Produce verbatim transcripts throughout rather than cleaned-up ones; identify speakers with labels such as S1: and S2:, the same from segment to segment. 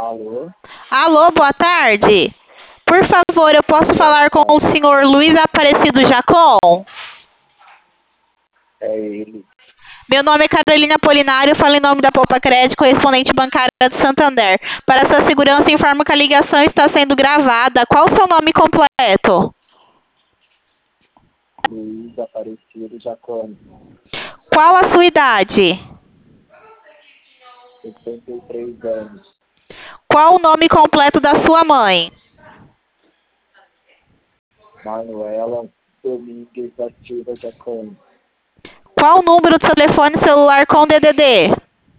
S1: Alô?
S2: Alô, boa tarde. Por favor, eu posso
S1: Boa
S2: falar com o
S1: tarde.
S2: senhor Luiz Aparecido Jacom?
S1: É ele.
S2: Meu nome é Carolina Polinário, falo em nome da Poupa Crédito, correspondente bancária do Santander. Para sua segurança, informo que a ligação está sendo gravada. Qual o seu nome completo?
S1: Luiz Aparecido Jacome.
S2: Qual a sua idade?
S1: sessenta e três anos.
S2: Qual o nome completo da sua mãe?
S1: Manuela Domingues da Silva Jacome.
S2: Qual o número do seu telefone celular com D D D?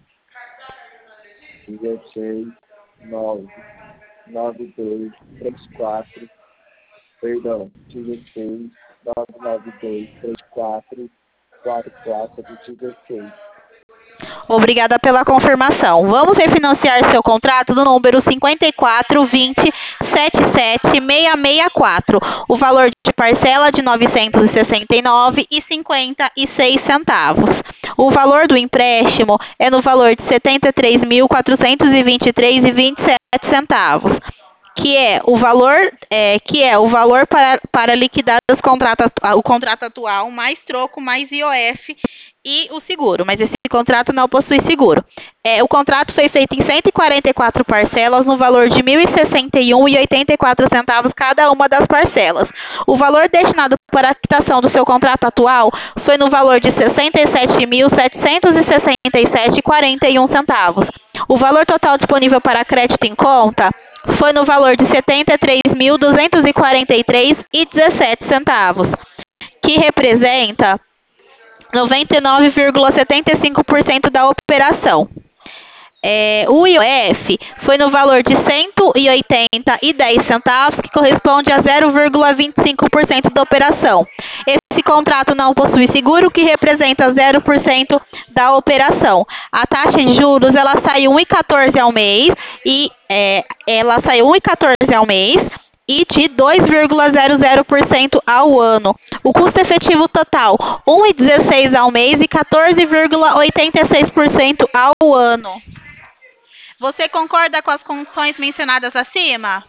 S1: dezesseis, nove, nove dois, três quatro. Perdão, dezesseis, nove nove dois, três quatro, quatro quatro, dezesseis.
S2: Obrigada pela confirmação. Vamos refinanciar seu contrato no número cinquenta e quatro, vinte, setenta e sete, seiscentos e sessenta e quatro. O valor de parcela de novecentos e sessenta e nove reais e cinquenta e seis centavos. O valor do empréstimo é no valor de setenta e três mil, quatrocentos e vinte e três reais e vinte e sete centavos. Que é o valor, é, que é o valor para, para liquidar os contratos, o contrato atual, mais troco, mais I O F e o seguro, mas esse contrato não possui seguro. É, o contrato foi feito em cento e quarenta e quatro parcelas, no valor de mil e sessenta e um reais e oitenta e quatro centavos cada uma das parcelas. O valor destinado para a quitação do seu contrato atual foi no valor de sessenta e sete mil, setecentos e sessenta e sete reais e quarenta e um centavos. O valor total disponível para crédito em conta foi no valor de setenta e três mil, duzentos e quarenta e três reais e dezessete centavos, que representa noventa e nove vírgula setenta e cinco por cento da operação. É, o I O F foi no valor de cento e oitenta reais e dez centavos, que corresponde a zero vírgula vinte e cinco por cento da operação. Esse contrato não possui seguro, que representa zero por cento da operação. A taxa de juros ela sai um real e quatorze ao mês e é, ela sai um real e quatorze ao mês e de dois vírgula zero zero por cento ao ano. O custo efetivo total, um real e dezesseis ao mês e quatorze vírgula oitenta e seis por cento ao ano. Você concorda com as condições mencionadas acima?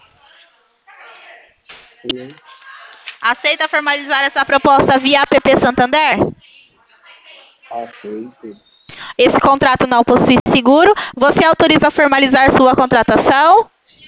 S1: Sim,
S2: Aceita formalizar essa proposta via app Santander?
S1: aceito.
S2: Esse contrato não possui seguro. Você autoriza a formalizar sua contratação?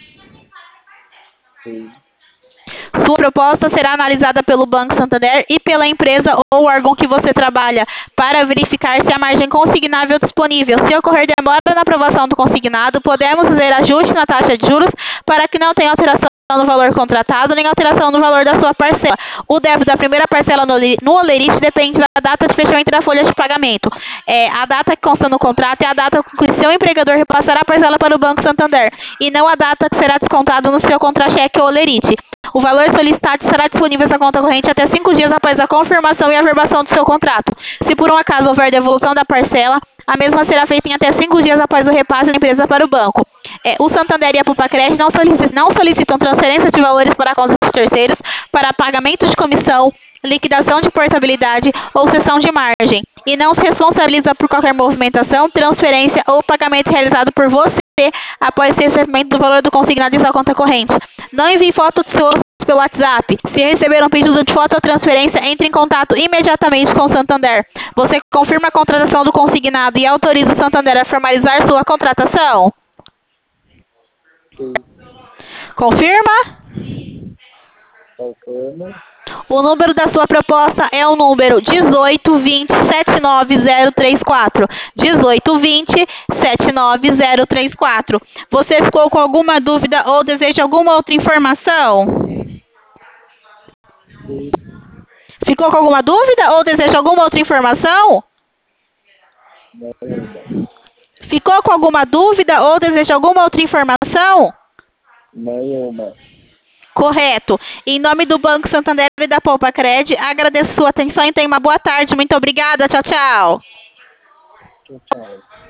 S1: Sim,
S2: Sua proposta será analisada pelo Banco Santander e pela empresa ou órgão que você trabalha para verificar se há margem consignável disponível. Se ocorrer demora na aprovação do consignado, podemos fazer ajuste na taxa de juros para que não tenha alteração no valor contratado, nem alteração no valor da sua parcela. O débito da primeira parcela no, no holerite depende da data de fechamento da folha de pagamento. É, a data que consta no contrato é a data com que seu empregador repassará a parcela para o Banco Santander, e não a data que será descontado no seu contra-cheque ou holerite. O valor solicitado estará disponível na conta corrente até cinco dias após a confirmação e averbação do seu contrato. Se por um acaso houver devolução da parcela, a mesma será feita em até cinco dias após o repasse da empresa para o banco. É, o Santander e a Poupa Crédito não solicitam, não solicitam transferência de valores para contas de terceiros para pagamento de comissão, liquidação de portabilidade ou cessão de margem, e não se responsabiliza por qualquer movimentação, transferência ou pagamento realizado por você após o recebimento do valor do consignado em sua conta corrente. Não envie foto do seu rosto pelo WhatsApp. Se receber um pedido de foto ou transferência, entre em contato imediatamente com o Santander. Você confirma a contratação do consignado e autoriza o Santander a formalizar sua contratação?
S1: sim.
S2: Confirma?
S1: Confirmo.
S2: O número da sua proposta é o número dezoito, vinte, setenta e nove, zero três quatro. dezoito, vinte, setenta e nove, zero três quatro. Você ficou com alguma dúvida ou deseja alguma outra informação?
S1: Sim,
S2: Ficou com alguma dúvida ou deseja alguma outra informação?
S1: nenhuma.
S2: Ficou com alguma dúvida ou deseja alguma outra informação?
S1: Nenhuma.
S2: Correto. Em nome do Banco Santander e da Poupa Cred, agradeço sua atenção e tenha uma boa tarde. Muito obrigada. Tchau, tchau.
S1: Tchau, tchau.